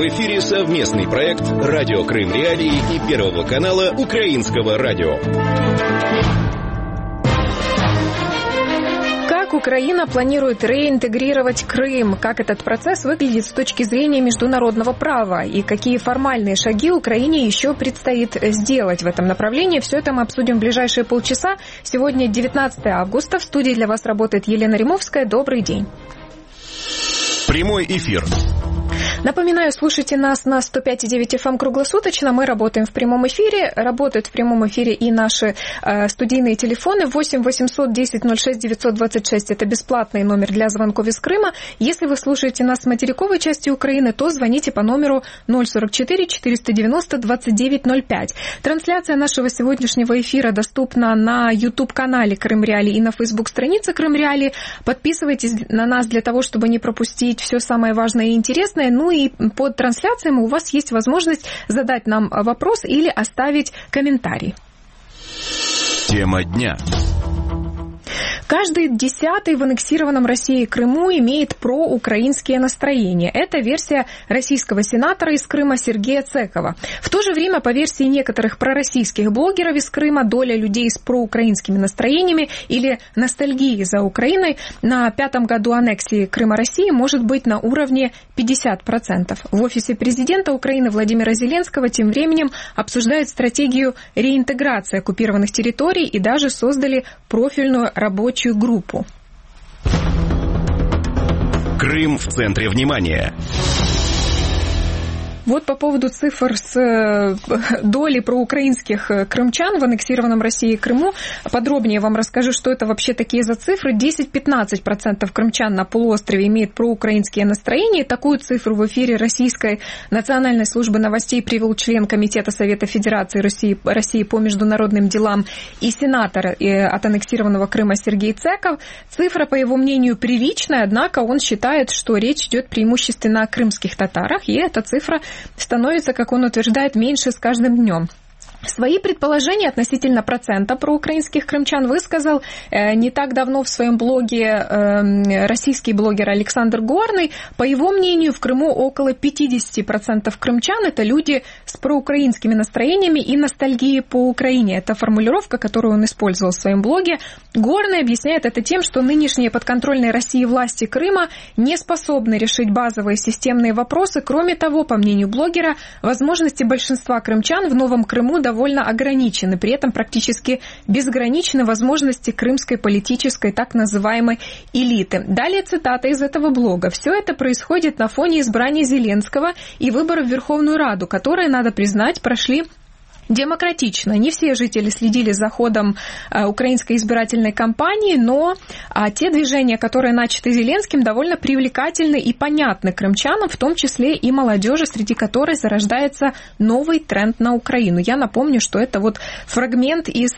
В эфире совместный проект «Радио Крым Реалии» и Первого канала Украинского радио. Как Украина планирует реинтегрировать Крым? Как этот процесс выглядит с точки зрения международного права? И какие формальные шаги Украине еще предстоит сделать в этом направлении? Все это мы обсудим в ближайшие полчаса. Сегодня 19 августа. В студии для вас работает Елена Римовская. Добрый день. Прямой эфир. Напоминаю, слушайте нас на 105,9 FM круглосуточно. Мы работаем в прямом эфире. Работают в прямом эфире и наши студийные телефоны 8 800 10 06 926. Это бесплатный номер для звонков из Крыма. Если вы слушаете нас с материковой части Украины, то звоните по номеру 044 490 2905. Трансляция нашего сегодняшнего эфира доступна на YouTube-канале Крым Реалии и на Facebook-странице Крым Реалии. Подписывайтесь на нас для того, чтобы не пропустить все самое важное и интересное. Ну и под трансляцией у вас есть возможность задать нам вопрос или оставить комментарий. Тема дня. Каждый 10-й в аннексированном Россией Крыму имеет проукраинские настроения. Это версия российского сенатора из Крыма Сергея Цекова. В то же время, по версии некоторых пророссийских блогеров из Крыма, доля людей с проукраинскими настроениями или ностальгией за Украиной на 5-м году аннексии Крыма России может быть на уровне 50%. В офисе президента Украины Владимира Зеленского тем временем обсуждают стратегию реинтеграции оккупированных территорий и даже создали профильную рабочую группу. Крым в центре внимания. Вот по поводу цифр с долей проукраинских крымчан в аннексированном Россией Крыму. Подробнее вам расскажу, что это вообще такие за цифры. 10-15% крымчан на полуострове имеют проукраинские настроения. Такую цифру в эфире Российской национальной службы новостей привел член Комитета Совета Федерации России по международным делам и сенатор от аннексированного Крыма Сергей Цеков. Цифра, по его мнению, приличная, однако он считает, что речь идет преимущественно о крымских татарах, и эта цифра становится, как он утверждает, меньше с каждым днем. Свои предположения относительно процента проукраинских крымчан высказал не так давно в своем блоге российский блогер Александр Горный. По его мнению, в Крыму около 50% крымчан – это люди с проукраинскими настроениями и ностальгией по Украине. Это формулировка, которую он использовал в своем блоге. Горный объясняет это тем, что нынешние подконтрольные России власти Крыма не способны решить базовые системные вопросы. Кроме того, по мнению блогера, возможности большинства крымчан в Новом Крыму довольно ограничены, при этом практически безграничны возможности крымской политической так называемой элиты. Далее цитата из этого блога. «Все это происходит на фоне избрания Зеленского и выборов в Верховную Раду, которые, надо признать, прошли демократично. Не все жители следили за ходом украинской избирательной кампании, но те движения, которые начаты Зеленским, довольно привлекательны и понятны крымчанам, в том числе и молодежи, среди которой зарождается новый тренд на Украину». Я напомню, что это вот фрагмент из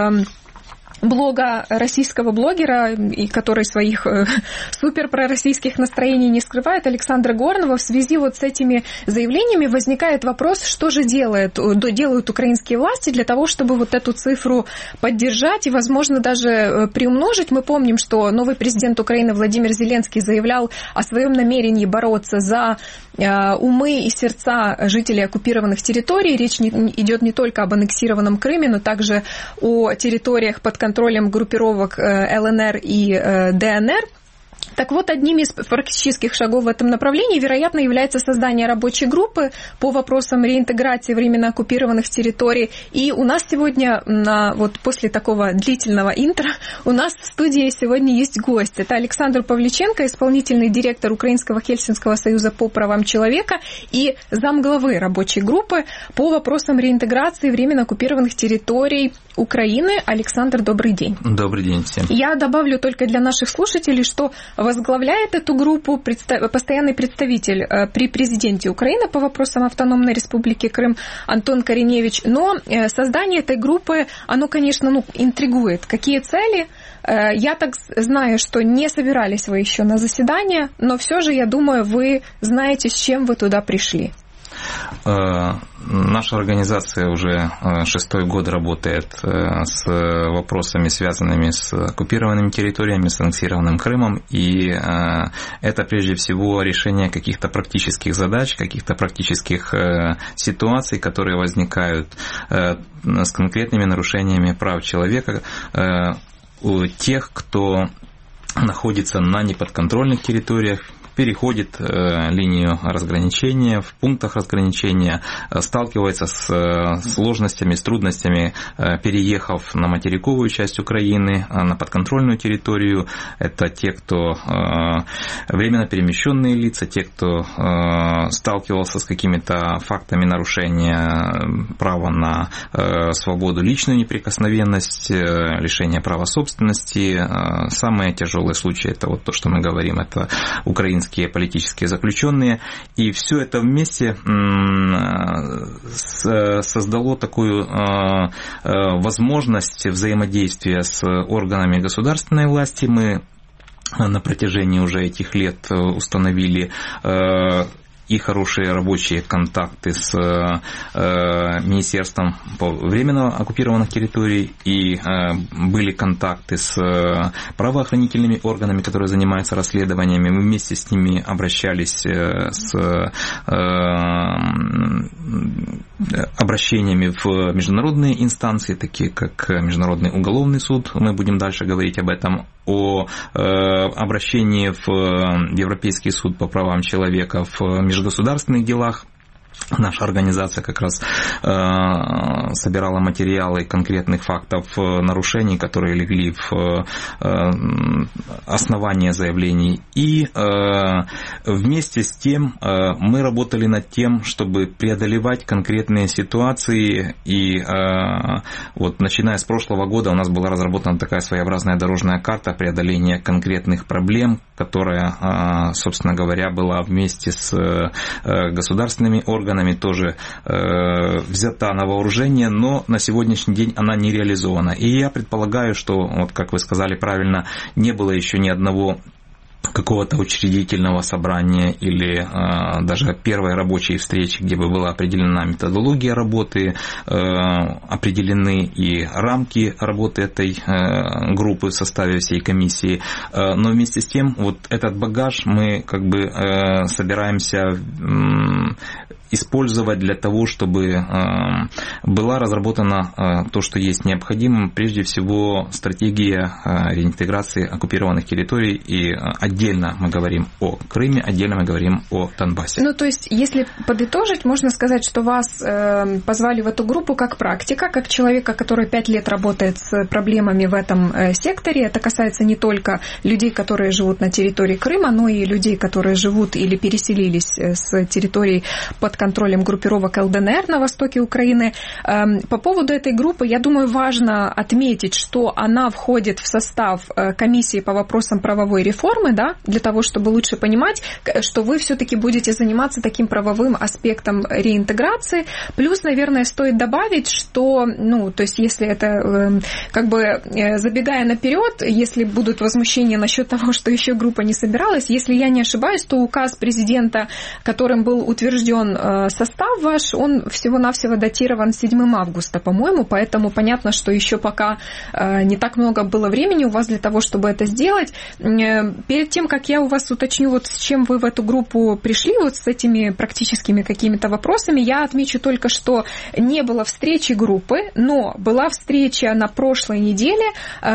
блога российского блогера, и который своих супер пророссийских настроений не скрывает, Александра Горного. В связи вот с этими заявлениями возникает вопрос, что же делают украинские власти для того, чтобы вот эту цифру поддержать и, возможно, даже приумножить. Мы помним, что новый президент Украины Владимир Зеленский заявлял о своем намерении бороться за умы и сердца жителей оккупированных территорий. Речь идет не только об аннексированном Крыме, но также о территориях под контролем группировок ЛНР и ДНР. Так вот, одним из практических шагов в этом направлении, вероятно, является создание рабочей группы по вопросам реинтеграции временно оккупированных территорий. И у нас сегодня, вот после такого длительного интро, у нас в студии сегодня есть гость. Это Александр Павличенко, исполнительный директор Украинского Хельсинского союза по правам человека и замглавы рабочей группы по вопросам реинтеграции временно оккупированных территорий Украины. Александр, добрый день. Добрый день всем. Я добавлю только для наших слушателей, что возглавляет эту группу постоянный представитель при президенте Украины по вопросам автономной республики Крым Антон Кореневич. Но создание этой группы, оно, конечно, интригует. Какие цели? Я так знаю, что не собирались вы еще на заседание, но все же, я думаю, вы знаете, с чем вы туда пришли. Наша организация уже 6-й год работает с вопросами, связанными с оккупированными территориями, с аннексированным Крымом, и это прежде всего решение каких-то практических задач, каких-то практических ситуаций, которые возникают с конкретными нарушениями прав человека у тех, кто находится на неподконтрольных территориях, переходит линию разграничения, в пунктах разграничения, сталкивается с сложностями, с трудностями, переехав на материковую часть Украины, на подконтрольную территорию. Это те, кто временно перемещенные лица, те, кто сталкивался с какими-то фактами нарушения права на свободу, личную неприкосновенность, лишение права собственности. Самые тяжелые случаи, это вот то, что мы говорим, это украинские политические заключенные, и все это вместе создало такую возможность взаимодействия с органами государственной власти. Мы на протяжении уже этих лет установили и хорошие рабочие контакты с Министерством по временно оккупированных территорий, и были контакты с правоохранительными органами, которые занимаются расследованиями. Мы вместе с ними обращались с обращениями в международные инстанции, такие как Международный уголовный суд. Мы будем дальше говорить об этом, о обращении в Европейский суд по правам человека в межгосударственных делах. Наша организация как раз собирала материалы конкретных фактов нарушений, которые легли в основание заявлений. И вместе с тем мы работали над тем, чтобы преодолевать конкретные ситуации. И вот начиная с прошлого года у нас была разработана такая своеобразная дорожная карта преодоления конкретных проблем, которая, собственно говоря, была вместе с государственными органами тоже взята на вооружение, но на сегодняшний день она не реализована. И я предполагаю, что, вот как вы сказали правильно, не было еще ни одного какого-то учредительного собрания или даже первой рабочей встречи, где бы была определена методология работы, определены и рамки работы этой группы в составе всей комиссии. Но вместе с тем вот этот багаж мы как бы собираемся использовать для того, чтобы была разработана то, что есть необходимым, прежде всего стратегия реинтеграции оккупированных территорий, и отдельно мы говорим о Крыме, отдельно мы говорим о Донбассе. Ну, то есть, если подытожить, можно сказать, что вас позвали в эту группу как практика, как человека, который 5 лет работает с проблемами в этом секторе. Это касается не только людей, которые живут на территории Крыма, но и людей, которые живут или переселились с территорий под контролем группировок ЛДНР на востоке Украины. По поводу этой группы, я думаю, важно отметить, что она входит в состав комиссии по вопросам правовой реформы, да, для того, чтобы лучше понимать, что вы все-таки будете заниматься таким правовым аспектом реинтеграции. Плюс, наверное, стоит добавить, что, ну, то есть, если это, как бы, забегая наперед, если будут возмущения насчет того, что еще группа не собиралась, если я не ошибаюсь, то указ президента, которым был утвержден состав ваш, он всего-навсего датирован 7 августа, по-моему, поэтому понятно, что еще пока не так много было времени у вас для того, чтобы это сделать. Перед тем, как я у вас уточню, вот с чем вы в эту группу пришли, вот с этими практическими какими-то вопросами, я отмечу только, что не было встречи группы, но была встреча на прошлой неделе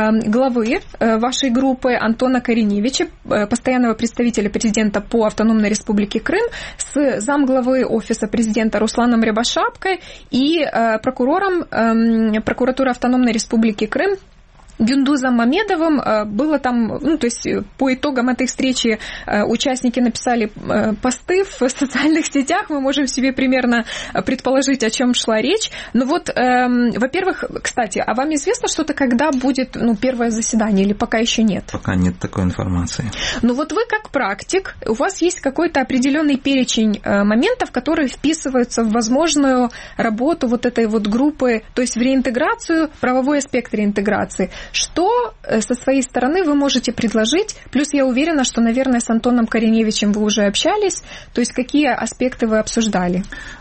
главы вашей группы Антона Кореневича, постоянного представителя президента по Автономной Республике Крым, с замглавы офиса президента Русланом Рябошапкой и прокурором прокуратуры Автономной Республики Крым Гюндузом Мамедовым. Было там, ну, то есть по итогам этой встречи участники написали посты в социальных сетях, мы можем себе примерно предположить, о чем шла речь. Но вот, во-первых, кстати, а вам известно что-то, когда будет, ну, первое заседание, или пока еще нет? Пока нет такой информации. Ну вот вы как практик, у вас есть какой-то определенный перечень моментов, которые вписываются в возможную работу вот этой вот группы, то есть в реинтеграцию, правовой аспект реинтеграции. Что со своей стороны вы можете предложить? Плюс я уверена, что, наверное, с Антоном Кореневичем вы уже общались. То есть какие аспекты вы обсуждали?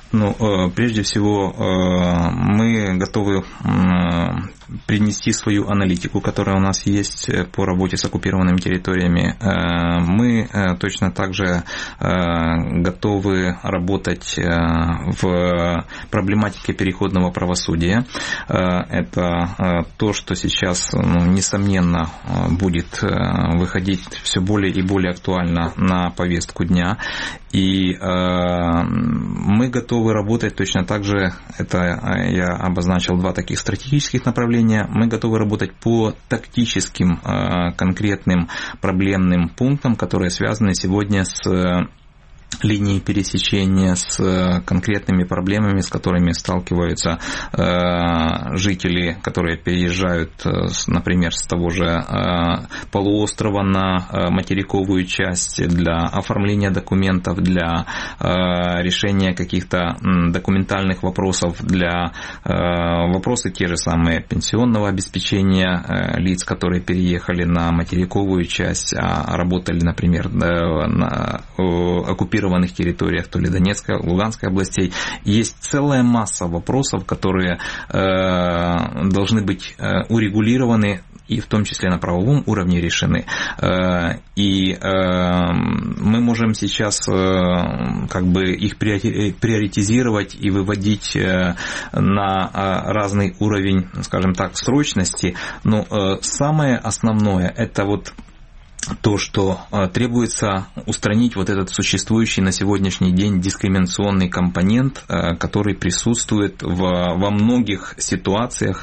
Прежде всего, мы готовы принести свою аналитику, которая у нас есть по работе с оккупированными территориями. Мы точно так же готовы работать в проблематике переходного правосудия. Это то, что сейчас, несомненно, будет выходить все более и более актуально на повестку дня. И мы готовы работать точно так же, это я обозначил два таких стратегических направления, мы готовы работать по тактическим конкретным проблемным пунктам, которые связаны сегодня с линии пересечения, с конкретными проблемами, с которыми сталкиваются жители, которые переезжают, например, с того же полуострова на материковую часть для оформления документов, для решения каких-то документальных вопросов, для вопросы те же самые пенсионного обеспечения лиц, которые переехали на материковую часть, а работали, например, на оккупированных территориях, то ли Донецкой, Луганской областей. Есть целая масса вопросов, которые должны быть урегулированы и в том числе на правовом уровне решены. И мы можем сейчас их приоритизировать и выводить на разный уровень, скажем так, срочности. Но самое основное – это то, что требуется устранить этот существующий на сегодняшний день дискриминационный компонент, который присутствует во многих ситуациях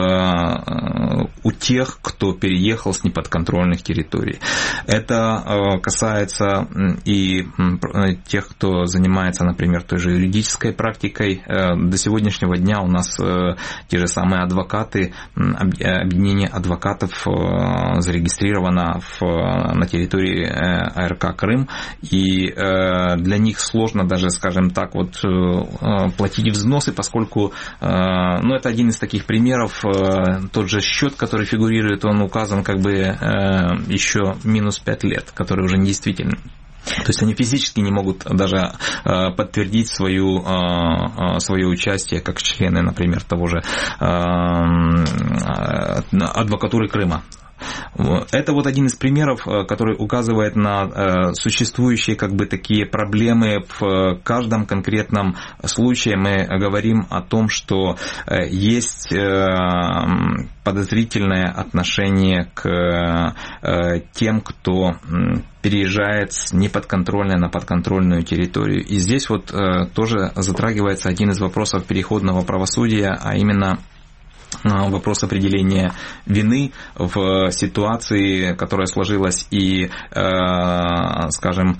у тех, кто переехал с неподконтрольных территорий. Это касается и тех, кто занимается, например, той же юридической практикой. До сегодняшнего дня у нас те же самые адвокаты, объединение адвокатов зарегистрировано на территории АРК Крым, и для них сложно даже, скажем так, платить взносы, поскольку, это один из таких примеров, тот же счет, который фигурирует, он указан еще минус 5 лет, который уже недействителен. То есть они физически не могут даже подтвердить свое участие как члены, например, того же адвокатуры Крыма. Это один из примеров, который указывает на существующие такие проблемы в каждом конкретном случае. Мы говорим о том, что есть подозрительное отношение к тем, кто переезжает с неподконтрольной на подконтрольную территорию. И здесь тоже затрагивается один из вопросов переходного правосудия, а именно вопрос определения вины в ситуации, которая сложилась, и, скажем,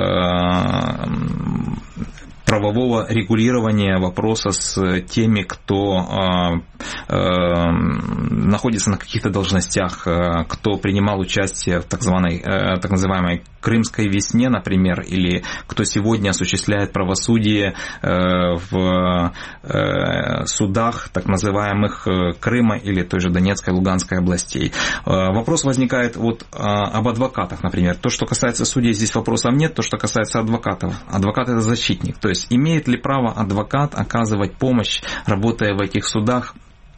правового регулирования вопроса с теми, кто находится на каких-то должностях, кто принимал участие в так называемой Крымской весне, например, или кто сегодня осуществляет правосудие в судах так называемых Крыма или той же Донецкой, Луганской областей. Вопрос возникает об адвокатах, например. То, что касается судей, здесь вопросов нет. То, что касается адвокатов. Адвокат – это защитник. То есть имеет ли право адвокат оказывать помощь, работая в этих судах,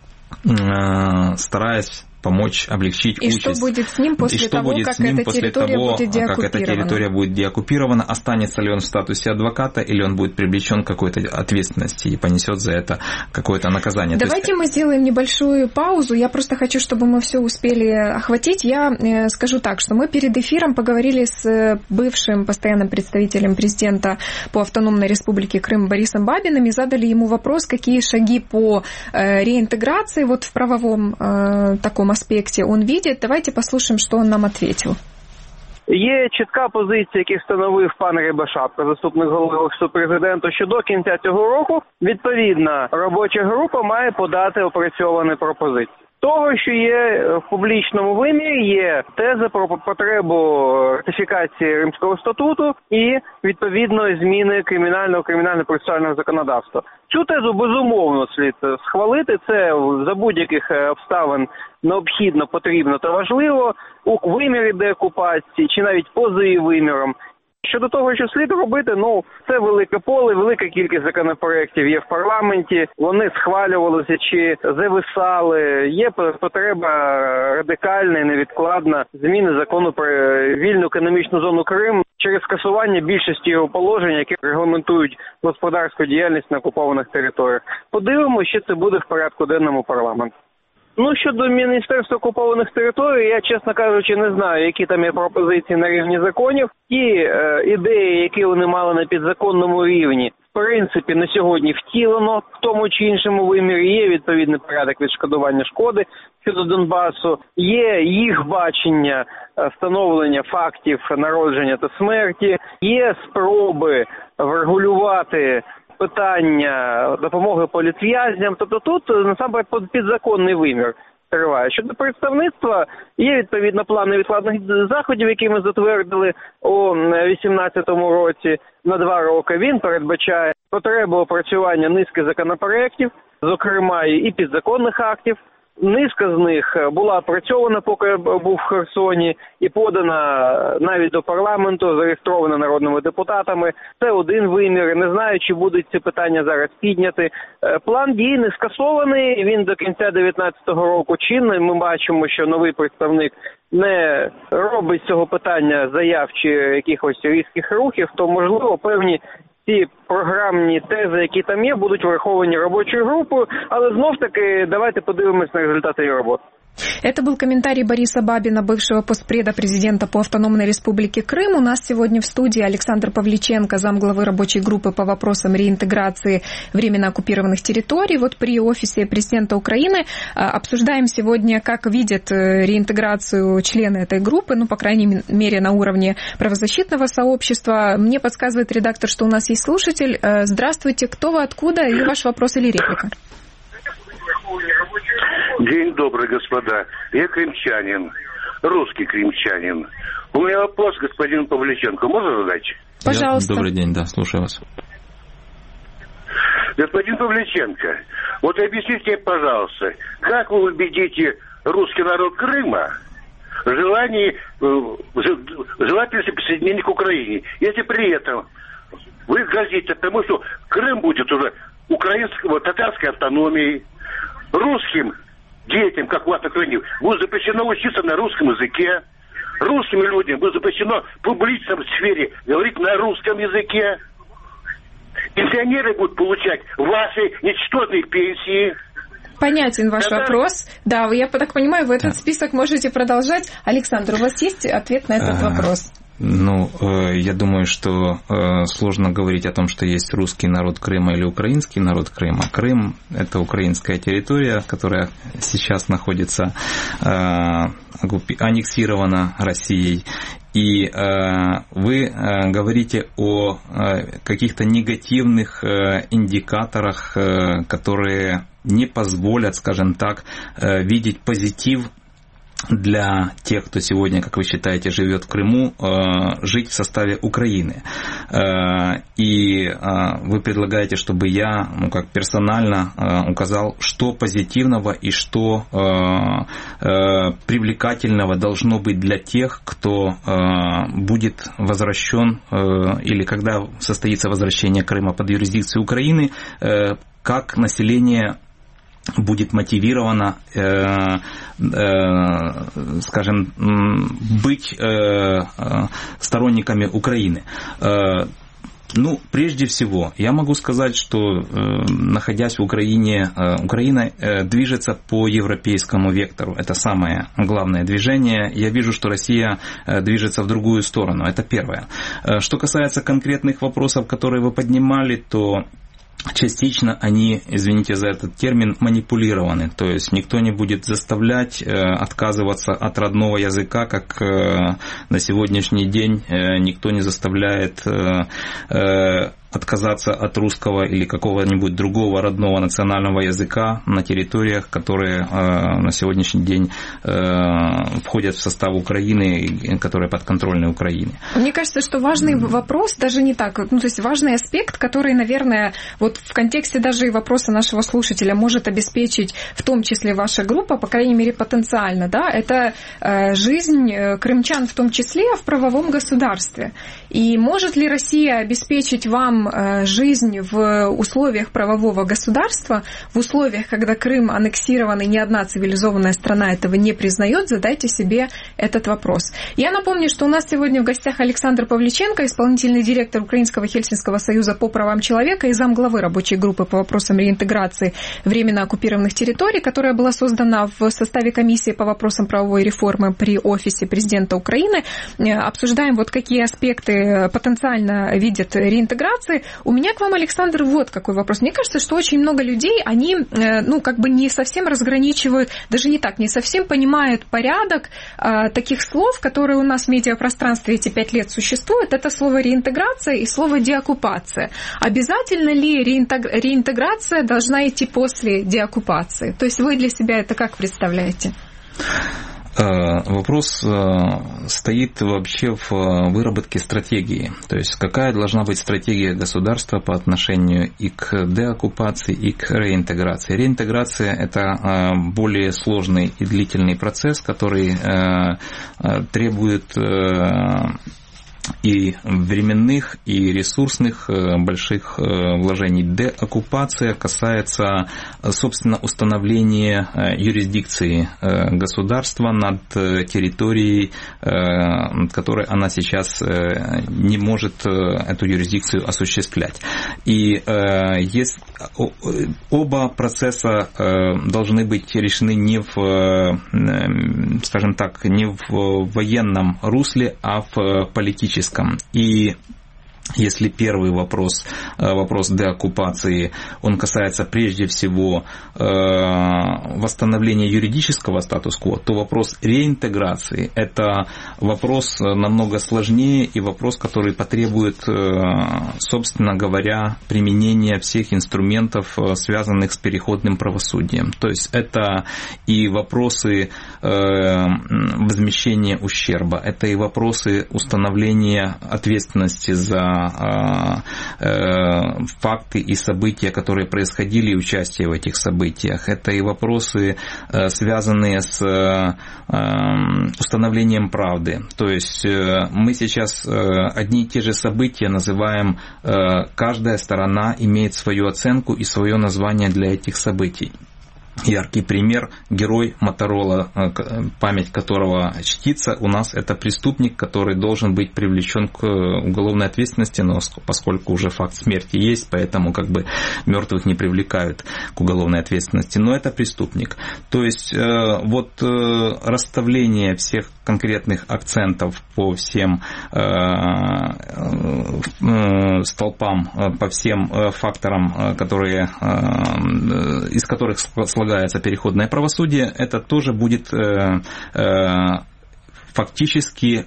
стараясь помочь, облегчить участь. И что будет с ним после того, как эта территория будет деоккупирована? Останется ли он в статусе адвоката, или он будет привлечен к какой-то ответственности и понесет за это какое-то наказание? Давайте мы сделаем небольшую паузу. Я просто хочу, чтобы мы все успели охватить. Я скажу так, что мы перед эфиром поговорили с бывшим постоянным представителем президента по автономной республике Крым Борисом Бабиным и задали ему вопрос, какие шаги по реинтеграции в правовом таком аспекте он видит. Давайте послушаем, что он нам ответил. Є чітка позиція, яку встановив пан Рябошапка, заступник голови Офісу Президента, що до кінця цього року відповідна робоча група має подати опрацьовані пропозиції. Того, що є в публічному вимірі, є теза про потребу ратифікації Римського статуту і, відповідно, зміни кримінально-процесуального законодавства. Цю тезу, безумовно, слід схвалити. Це за будь-яких обставин необхідно, потрібно та важливо у вимірі деокупації чи навіть поза її виміром. Щодо того, що слід робити, це велике поле, велика кількість законопроєктів є в парламенті, вони схвалювалися чи зависали. Є потреба радикальна і невідкладна зміни закону про вільну економічну зону Крим через скасування більшості його положень, які регламентують господарську діяльність на окупованих територіях. Подивимося, що це буде в порядку денному парламенту. Щодо Міністерства окупованих територій, я, чесно кажучи, не знаю, які там є пропозиції на рівні законів. Ті ідеї, які вони мали на підзаконному рівні, в принципі, на сьогодні втілено в тому чи іншому вимірі. Є відповідний порядок відшкодування шкоди щодо Донбасу, є їх бачення встановлення фактів народження та смерті, є спроби врегулювати питання допомоги політв'язням. Тобто тут, насамперед, підзаконний вимір триває. Щодо представництва, є відповідно план невідкладних заходів, які ми затвердили у 2018 році на 2 роки. Він передбачає потребу опрацювання низки законопроєктів, зокрема і підзаконних актів. Низка з них була опрацьована, поки я був в Херсоні, і подана навіть до парламенту, зареєстрована народними депутатами. Це один вимір. Не знаю, чи будуть ці питання зараз підняти. План дій не скасований, він до кінця 2019 року чинний. Ми бачимо, що новий представник не робить з цього питання заяв чи якихось різких рухів, то, можливо, певні ці програмні тези, які там є, будуть враховані робочою групою, але знов-таки давайте подивимось на результати її роботи. Это был комментарий Бориса Бабина, бывшего постпреда президента по Автономной Республике Крым. У нас сегодня в студии Александр Павличенко, замглавы рабочей группы по вопросам реинтеграции временно оккупированных территорий. Вот при офисе президента Украины обсуждаем сегодня, как видят реинтеграцию члены этой группы, по крайней мере, на уровне правозащитного сообщества. Мне подсказывает редактор, что у нас есть слушатель. Здравствуйте, кто вы, откуда, и ваш вопрос или реплика? День добрый, господа. Я крымчанин, русский крымчанин. У меня вопрос господину Павличенко. Можно задать? Пожалуйста. Добрый день, да, слушаю вас. Господин Павличенко, вот объясните, пожалуйста, как вы убедите русский народ Крыма в желании присоединения к Украине, если при этом вы грозите тому, что Крым будет уже татарской автономией, русским детям, как у вас на Украине, будет запрещено учиться на русском языке, русским людям будет запрещено в публичной сфере говорить на русском языке, пенсионеры будут получать ваши ничтожные пенсии. Понятен ваш вопрос. Да, я так понимаю, вы этот список можете продолжать. Александр, у вас есть ответ на этот вопрос? Я думаю, что сложно говорить о том, что есть русский народ Крыма или украинский народ Крыма. Крым – это украинская территория, которая сейчас находится аннексирована Россией. И вы говорите о каких-то негативных индикаторах, которые не позволят, скажем так, видеть позитив для тех, кто сегодня, как вы считаете, живет в Крыму, жить в составе Украины. И вы предлагаете, чтобы я, как персонально указал, что позитивного и что привлекательного должно быть для тех, кто будет возвращен, или когда состоится возвращение Крыма под юрисдикцию Украины, как население будет мотивировано, скажем, быть сторонниками Украины. Прежде всего, я могу сказать, что, находясь в Украине, Украина движется по европейскому вектору. Это самое главное движение. Я вижу, что Россия движется в другую сторону. Это первое. Что касается конкретных вопросов, которые вы поднимали, то частично они, извините за этот термин, манипулированы. То есть никто не будет заставлять отказываться от родного языка, как на сегодняшний день никто не заставляет отказаться от русского или какого-нибудь другого родного национального языка на территориях, которые на сегодняшний день входят в состав Украины, которые подконтрольны Украине. Мне кажется, что важный вопрос, даже не так, то есть важный аспект, который, наверное, вот в контексте даже и вопроса нашего слушателя может обеспечить в том числе ваша группа, по крайней мере, потенциально, да, это жизнь крымчан в том числе в правовом государстве. И может ли Россия обеспечить вам жизнь в условиях правового государства, в условиях, когда Крым аннексирован и ни одна цивилизованная страна этого не признает? Задайте себе этот вопрос. Я напомню, что у нас сегодня в гостях Александр Павличенко, исполнительный директор Украинского Хельсинского союза по правам человека и замглавы рабочей группы по вопросам реинтеграции временно оккупированных территорий, которая была создана в составе комиссии по вопросам правовой реформы при офисе президента Украины. Обсуждаем, вот какие аспекты потенциально видят реинтеграции. У меня к вам, Александр, вот какой вопрос. Мне кажется, что очень много людей, они, не совсем разграничивают, даже не так, не совсем понимают порядок таких слов, которые у нас в медиапространстве эти 5 лет существуют. Это слово реинтеграция и слово деоккупация. Обязательно ли реинтеграция должна идти после деоккупации? То есть вы для себя это как представляете? Вопрос стоит вообще в выработке стратегии. То есть какая должна быть стратегия государства по отношению и к деоккупации, и к реинтеграции. Реинтеграция – это более сложный и длительный процесс, который требует и временных, и ресурсных больших вложений. Деоккупация касается, собственно, установления юрисдикции государства над территорией, которой она сейчас не может эту юрисдикцию осуществлять. И оба процесса должны быть решены не в, скажем так, не в военном русле, а в политическом. И если первый вопрос деоккупации, он касается прежде всего восстановления юридического статус-кво, то вопрос реинтеграции – это вопрос намного сложнее и вопрос, который потребует, собственно говоря, применения всех инструментов, связанных с переходным правосудием. То есть это и вопросы возмещения ущерба, это и вопросы установления ответственности за факты и события, которые происходили, и участие в этих событиях. Это и вопросы, связанные с установлением правды. То есть мы сейчас одни и те же события называем, каждая сторона имеет свою оценку и свое название для этих событий. Яркий пример – герой Моторола, память которого чтится у нас, это преступник, который должен быть привлечен к уголовной ответственности, но поскольку уже факт смерти есть, поэтому мертвых не привлекают к уголовной ответственности, но это преступник. То есть расставление всех конкретных акцентов по всем столпам, по всем факторам, из которых слагается переходное правосудие, это тоже будет фактически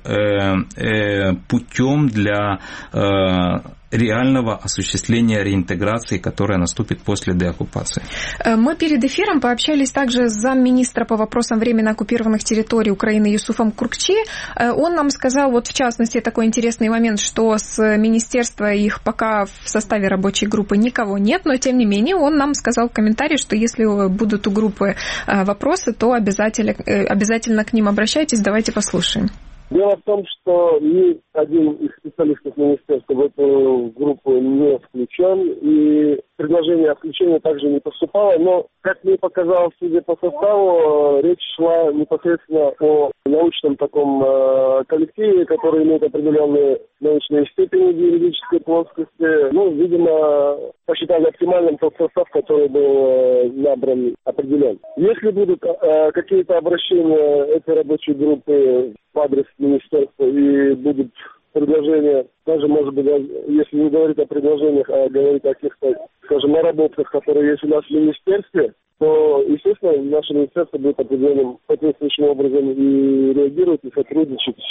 путем для реального осуществления реинтеграции, которая наступит после деоккупации. Мы перед эфиром пообщались также с замминистра по вопросам временно оккупированных территорий Украины Юсуфом Куркчи. Он нам сказал, в частности, такой интересный момент, что с министерства их пока в составе рабочей группы никого нет, но тем не менее он нам сказал в комментарии, что если будут у группы вопросы, то обязательно к ним обращайтесь. Давайте послушаем. Дело в том, что ни один из специалистов министерства в эту группу не включен, и предложение о включении также не поступало, но, как мне показалось, судя по составу, речь шла непосредственно о научном таком коллективе, который имеет определенные научные степени в юридической плоскости. Видимо, посчитали оптимальным тот состав, который был набран, определен. Если будут какие-то обращения этой рабочей группы в адрес министерства и будут предложения, даже, может быть, если не говорить о предложениях, а говорить о каких-то, скажем, наработках, которые есть у нас в министерстве, то, естественно, наше министерство будет определенным соответствующим образом и реагировать, и сотрудничать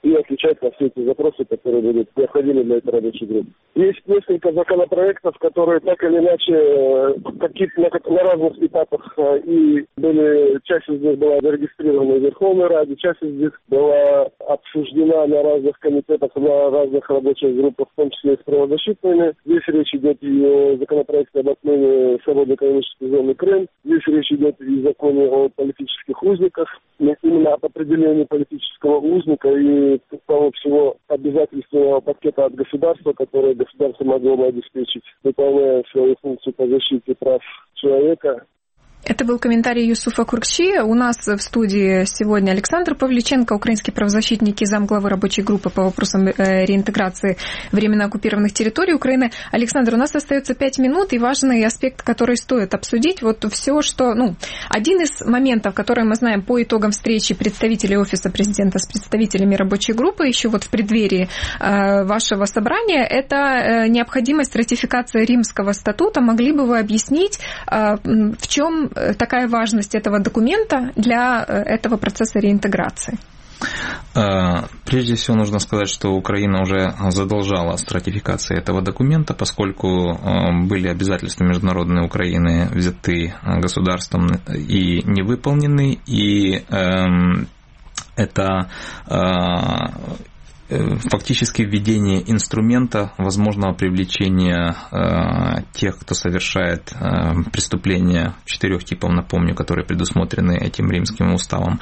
и отвечать на все эти запросы, которые будут необходимы для этой рабочей группы. Есть несколько законопроектов, которые так или иначе на разных этапах и часть из них была зарегистрирована в Верховной Раде, часть из них была обсуждена на разных комитетах, на разных рабочих группах, в том числе и с правозащитными. Здесь речь идет и о законопроекте об отмене свободной экономической зоны Крым, здесь речь идет и о законе о политических узниках, именно об определении политического узника и того всего обязательственного пакета от государства, которое государство могло бы обеспечить, выполняя свою функцию по защите прав человека. Это был комментарий Юсуфа Куркчи. У нас в студии сегодня Александр Павличенко, украинский правозащитник и замглавы рабочей группы по вопросам реинтеграции временно оккупированных территорий Украины. Александр, у нас остается 5 минут, и важный аспект, который стоит обсудить, вот все, что... один из моментов, который мы знаем по итогам встречи представителей Офиса президента с представителями рабочей группы, еще вот в преддверии вашего собрания, это необходимость ратификации Римского статута. Могли бы вы объяснить, в чем такая важность этого документа для этого процесса реинтеграции? Прежде всего нужно сказать, что Украина уже задолжала с ратификацией этого документа, поскольку были обязательства международные Украины взяты государством и не выполнены, и это фактически введение инструмента возможного привлечения тех, кто совершает преступления 4 типов, напомню, которые предусмотрены этим Римским уставом.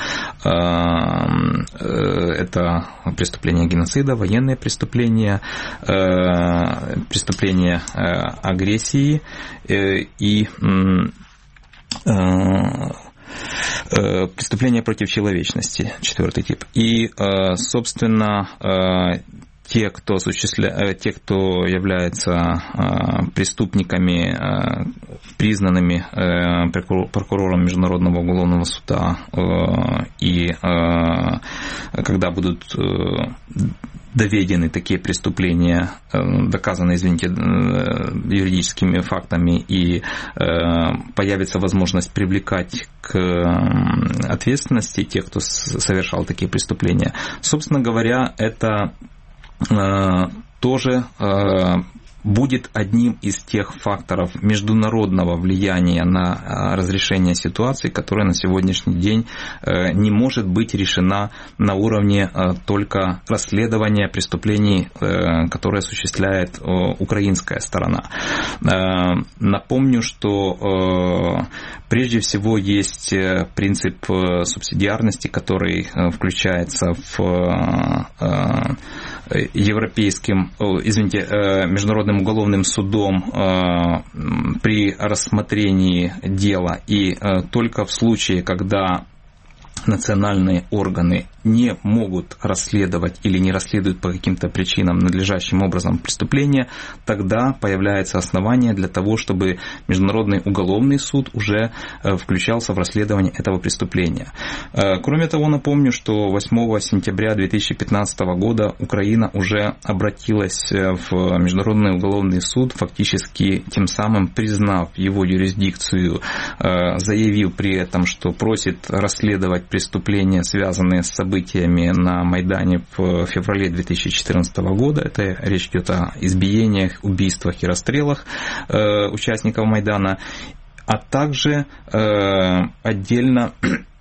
Это преступления геноцида, военные преступления, преступления агрессии и преступления против человечности, 4 тип. И, собственно, те, кто являются преступниками, признанными прокурором Международного уголовного суда, и когда будут доведены такие преступления, доказаны, юридическими фактами, и появится возможность привлекать к ответственности тех, кто совершал такие преступления. Собственно говоря, это тоже будет одним из тех факторов международного влияния на разрешение ситуации, которая на сегодняшний день не может быть решена на уровне только расследования преступлений, которые осуществляет украинская сторона. Напомню, что прежде всего есть принцип субсидиарности, который включается в Международным уголовным судом при рассмотрении дела, и только в случае, когда национальные органы не могут расследовать или не расследуют по каким-то причинам надлежащим образом преступления, тогда появляется основание для того, чтобы Международный уголовный суд уже включался в расследование этого преступления. Кроме того, напомню, что 8 сентября 2015 года Украина уже обратилась в Международный уголовный суд, фактически тем самым признав его юрисдикцию, заявив при этом, что просит расследовать преступления, связанные с событиями на Майдане в феврале 2014 года. Это речь идет о избиениях, убийствах и расстрелах участников Майдана, а также отдельно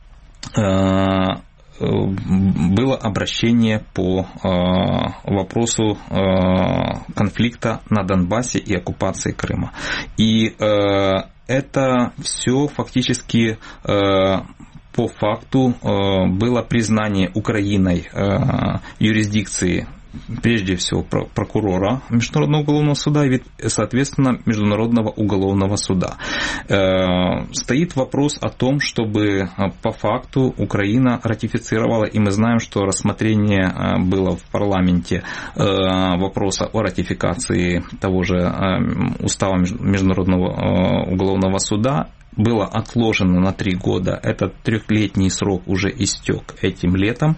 было обращение по вопросу конфликта на Донбассе и оккупации Крыма. И это все фактически по факту было признание Украиной юрисдикции, прежде всего прокурора Международного уголовного суда и, соответственно, Международного уголовного суда. Стоит вопрос о том, чтобы по факту Украина ратифицировала, и мы знаем, что рассмотрение было в парламенте вопроса о ратификации того же устава Международного уголовного суда. было отложено на 3 года. Этот 3-летний срок уже истек этим летом.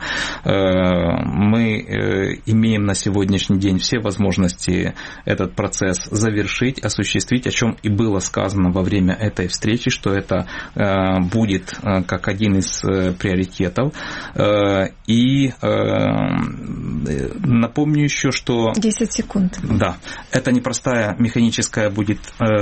Мы имеем на сегодняшний день все возможности этот процесс завершить, осуществить, о чем и было сказано во время этой встречи, что это будет как один из приоритетов. И напомню еще, что... 10 секунд. Да, это непростая механическая будет...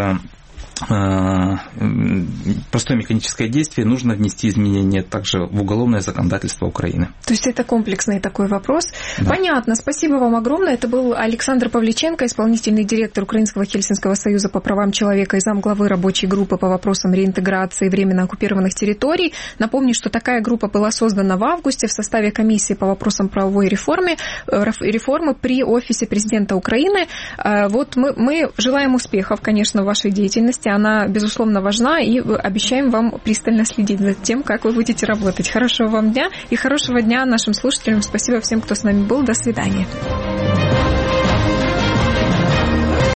простое механическое действие, нужно внести изменения также в уголовное законодательство Украины. То есть это комплексный такой вопрос. Да. Понятно. Спасибо вам огромное. Это был Александр Павличенко, исполнительный директор Украинского Хельсинского союза по правам человека и замглавы рабочей группы по вопросам реинтеграции временно оккупированных территорий. Напомню, что такая группа была создана в августе в составе комиссии по вопросам правовой реформы при офисе президента Украины. Вот мы желаем успехов, конечно, в вашей деятельности. Она, безусловно, важна, и обещаем вам пристально следить за тем, как вы будете работать. Хорошего вам дня и хорошего дня нашим слушателям. Спасибо всем, кто с нами был. До свидания.